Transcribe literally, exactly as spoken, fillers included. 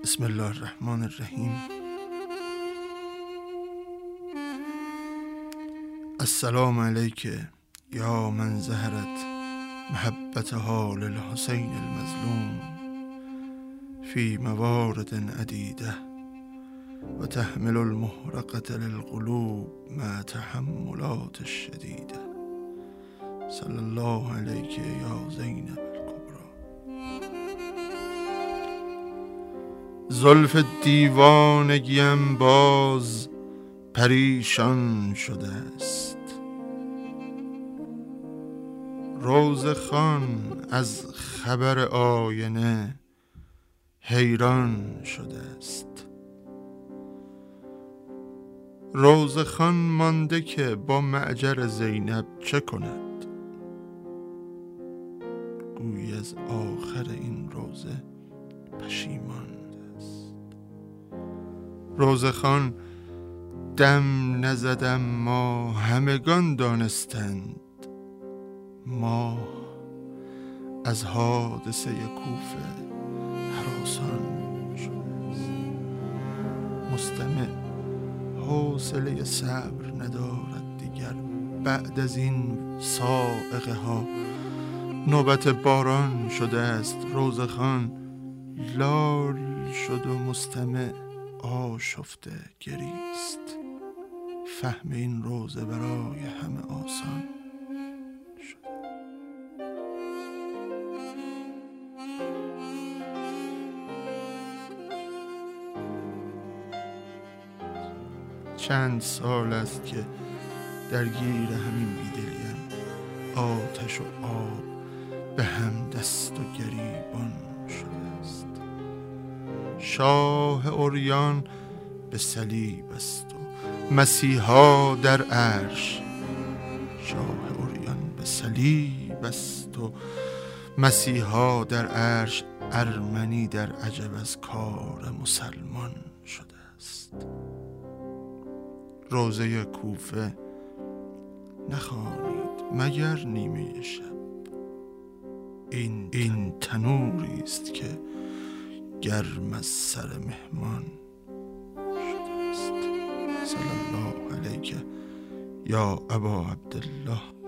بسم الله الرحمن الرحیم. السلام علیک یا من ظهرت محبتها للحسین المظلوم فی موارد عدیده و تحمل المحرقة للقلوب مع تحملات الشدیده. صلی الله علیک یا زینب الکبری. زلف دیوانگیم باز پریشان شده است، روزخان از خبر آینه حیران شده است. روزخان مانده که با معجر زینب چه کند، گویی از آخر این روزه پشیمان است. روزخان دم نزدم ما همگان دانستند، ما از حادثه کوفه هراسان شده است. مستمع حوصله صبر ندارد دیگر، بعد از این صاعقه ها نوبت باران شده است. روزخان لال شد و مستمع آشفته گریست. فهم این روزه برای همه آسان شد. چند سال است که درگیر همین بیدلیم، آتش و آب به هم دست و گریبان شده است. شاه عریان به صلیب است و مسیحا در عرش. شاه عریان به صلیب است و مسیحا در عرش. ارمنی در عجب از کار مسلمان شده است. روزه کوفه نخوانید مگر نیمه شب، این این تنوری است که گرم از سر مهمان شده است. صلی الله علیک یا ابا عبدالله.